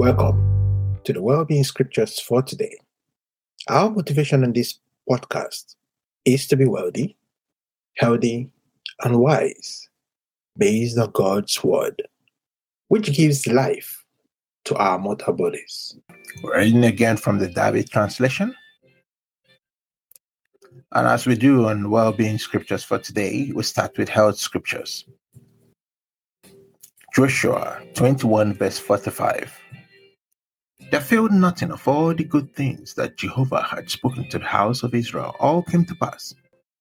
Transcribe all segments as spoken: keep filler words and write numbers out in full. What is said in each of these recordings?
Welcome to the Wellbeing Scriptures for today. Our motivation on this podcast is to be wealthy, healthy, and wise based on God's Word, which gives life to our mortal bodies. We're reading again from the David translation. And as we do on Wellbeing Scriptures for today, we start with health scriptures. Joshua twenty-one verse forty-five. There failed nothing of all the good things that Jehovah had spoken to the house of Israel, all came to pass.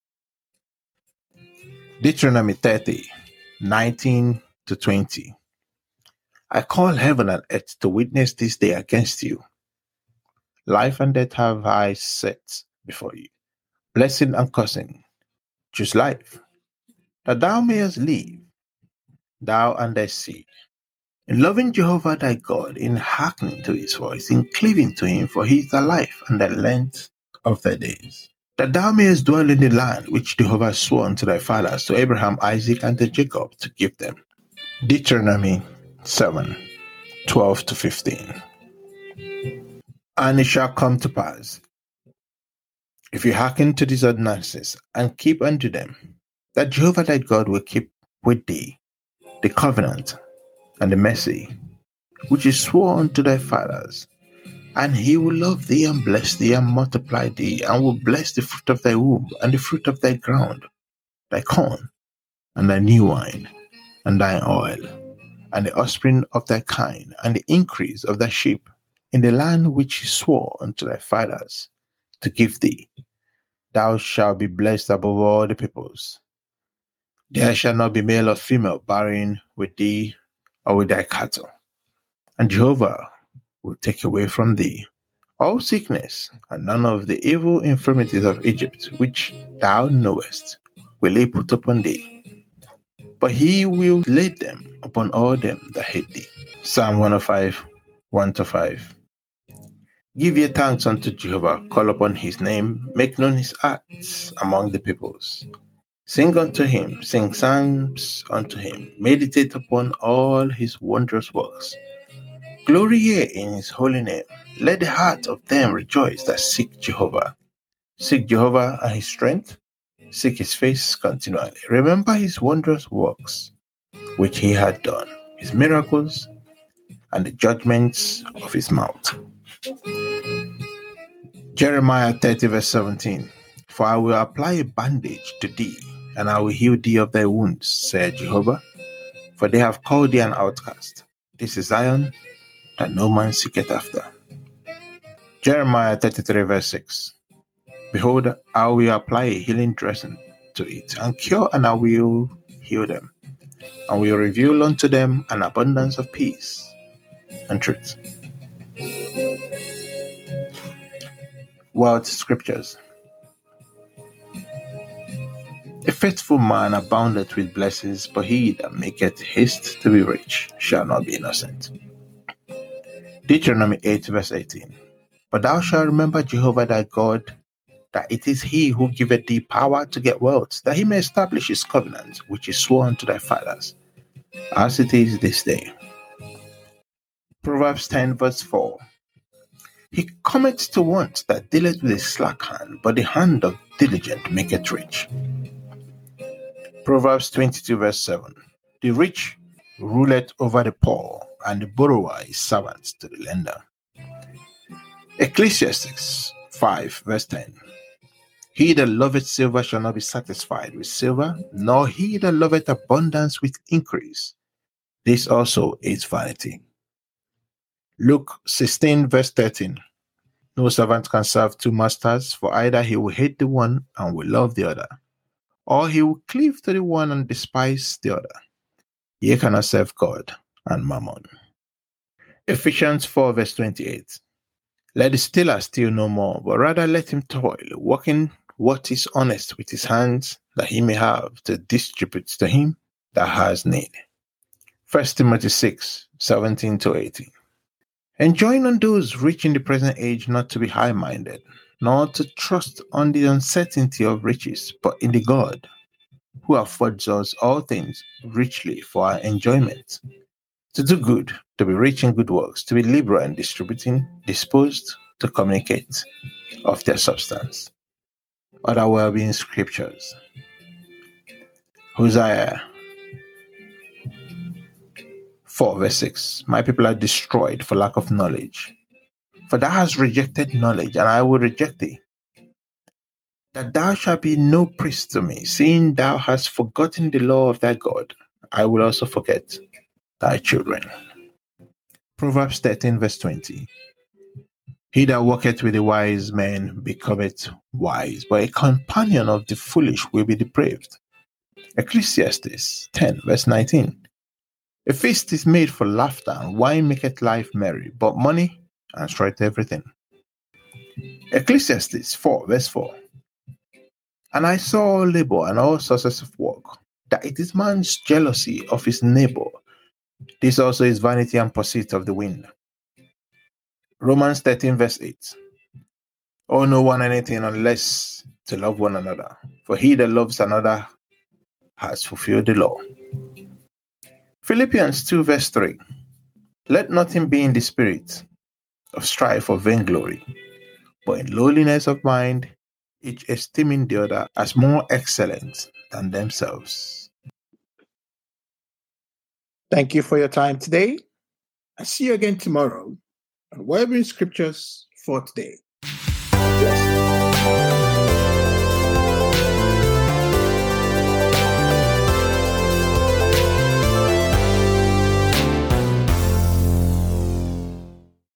Deuteronomy thirty, nineteen to twenty. I call heaven and earth to witness this day against you. Life and death have I set before you, blessing and cursing. Choose life, that thou mayest live, thou and thy seed. In loving Jehovah thy God, in hearkening to his voice, in cleaving to him, for he is the life and the length of thy days. That thou mayest dwell in the land which Jehovah swore unto thy fathers, to Abraham, Isaac, and to Jacob, to give them. Deuteronomy seven, twelve to fifteen. And it shall come to pass, if you hearken to these ordinances, and keep unto them, that Jehovah thy God will keep with thee the covenant and the mercy which is sworn unto thy fathers, and he will love thee and bless thee and multiply thee, and will bless the fruit of thy womb and the fruit of thy ground, thy corn and thy new wine and thy oil, and the offspring of thy kind, and the increase of thy sheep, in the land which he swore unto thy fathers to give thee. Thou shalt be blessed above all the peoples. There shall not be male or female barren with thee or with thy cattle. And Jehovah will take away from thee all sickness, and none of the evil infirmities of Egypt, which thou knowest, will he put upon thee. But he will lay them upon all them that hate thee. Psalm one oh five, one to five. Give ye thanks unto Jehovah, call upon his name, make known his acts among the peoples. Sing unto him, sing psalms unto him, meditate upon all his wondrous works. Glory ye in his holy name. Let the heart of them rejoice that seek Jehovah. Seek Jehovah and his strength, seek his face continually. Remember his wondrous works, which he had done, his miracles, and the judgments of his mouth. Jeremiah thirty verse seventeen. For I will apply a bandage to thee, and I will heal thee of thy wounds, said Jehovah. For they have called thee an outcast. This is Zion, that no man seeketh after. Jeremiah thirty-three verse six. Behold, I will apply a healing dressing to it, and cure, and I will heal them, and will reveal unto them an abundance of peace and truth. World Scriptures. A faithful man aboundeth with blessings, but he that maketh haste to be rich shall not be innocent. Deuteronomy eight verse eighteen. But thou shalt remember Jehovah thy God, that it is he who giveth thee power to get wealth, that he may establish his covenant, which is sworn to thy fathers, as it is this day. Proverbs ten verse four. He cometh to want that dealeth with a slack hand, but the hand of diligent maketh rich. Proverbs twenty-two verse seven. The rich ruleth over the poor, and the borrower is servant to the lender. Ecclesiastes five verse ten. He that loveth silver shall not be satisfied with silver, nor he that loveth abundance with increase. This also is vanity. Luke sixteen verse thirteen. No servant can serve two masters, for either he will hate the one and will love the other, or he will cleave to the one and despise the other. Ye cannot serve God and mammon. Ephesians four verse twenty-eight. Let the stealer steal no more, but rather let him toil, working what is honest with his hands, that he may have to distribute to him that has need. First Timothy six, seventeen to eighteen. Enjoin on those rich in the present age not to be high-minded, nor to trust on the uncertainty of riches, but in the God, who affords us all things richly for our enjoyment, to do good, to be rich in good works, to be liberal in distributing, disposed to communicate of their substance. Other well-being scriptures. Hosea four verse six. My people are destroyed for lack of knowledge. For thou hast rejected knowledge, and I will reject thee. That thou shalt be no priest to me, seeing thou hast forgotten the law of thy God, I will also forget thy children. Proverbs thirteen verse twenty. He that walketh with the wise men becometh wise, but a companion of the foolish will be depraved. Ecclesiastes ten verse nineteen. A feast is made for laughter, and wine maketh life merry, but money answereth everything. Ecclesiastes four verse four. And I saw all labor and all sources of work, that it is man's jealousy of his neighbor. This also is vanity and pursuit of the wind. Romans thirteen verse eight. Owe no one anything unless to love one another, for he that loves another has fulfilled the law. Philippians two verse three. Let nothing be in the spirit of strife or vainglory, but in lowliness of mind, each esteeming the other as more excellent than themselves. Thank you for your time today. I'll see you again tomorrow on Wellbeing Scriptures for Today.